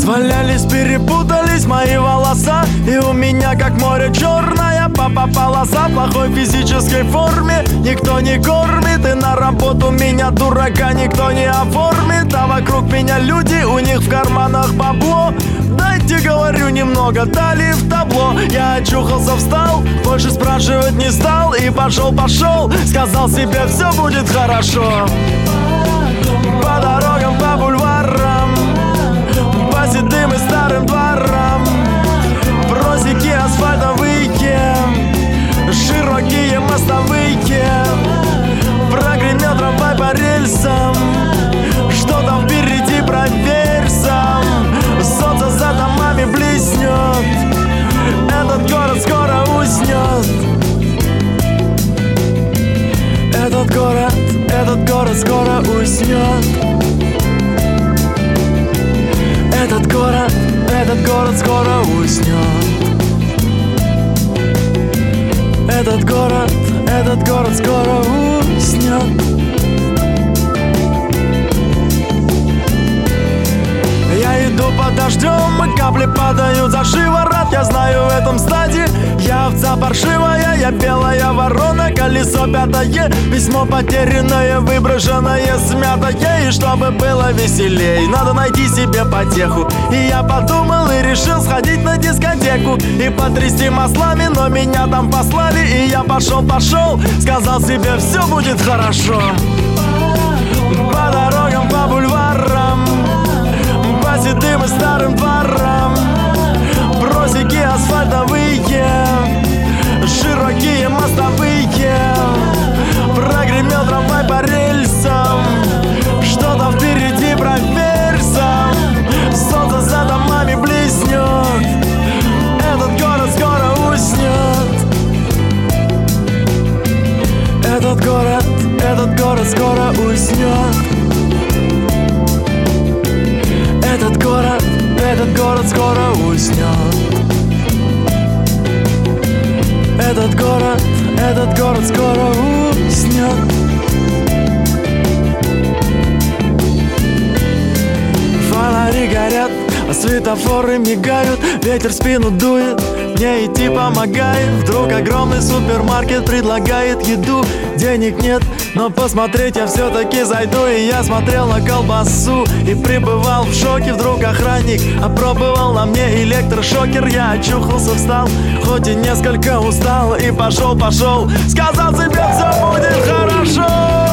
Свалялись, перепутались мои волоса, и у меня как море черная полоса. В плохой физической форме никто не кормит, и на работу меня, дурака, никто не оформит. А вокруг меня люди, у них в карманах бабло. Дайте, говорю, немного, дали в табло. Я очухался, встал, больше спрашивать не стал, и пошел, сказал себе, все будет хорошо. По дорогам, по бульварам, по седым и старым дворам, просеки асфальтовые, широкие мостовые. Прогремел трамвай по рельсам, что там впереди, проверь сам. Солнце за домами блеснет, этот город скоро уснет. Этот город скоро уснет. Этот город скоро уснет. Этот город скоро уснет. Я иду под дождем, и капли падают за шиворот. Я знаю, в этом стаде я овца паршивая, я белая ворона, колесо пятое, письмо потерянное, выброшенное, смятое. И чтобы было веселей, надо найти себе потеху. И я подумал и решил сходить на дискотеку и потрясти маслами, но меня там послали, и я пошел, сказал себе, все будет хорошо. По дорогам, по бульварам, по седым и старым дворам, просеки асфальтовые, широкие мостовые. Прогремел трамвай по рельсам, что-то впереди, проверь сам. Солнце за домами блеснет, этот город скоро уснет. Этот город скоро уснет. Этот город скоро уснет. Этот город скоро уснет. Фонари горят, а светофоры мигают, ветер в спину дует, мне идти помогает. Вдруг огромный супермаркет предлагает еду. Денег нет, но посмотреть я все-таки зайду. И я смотрел на колбасу и пребывал в шоке. Вдруг охранник опробовал на мне электрошокер. Я очухался, встал, хоть и несколько устал, и пошел, сказал себе, все будет хорошо.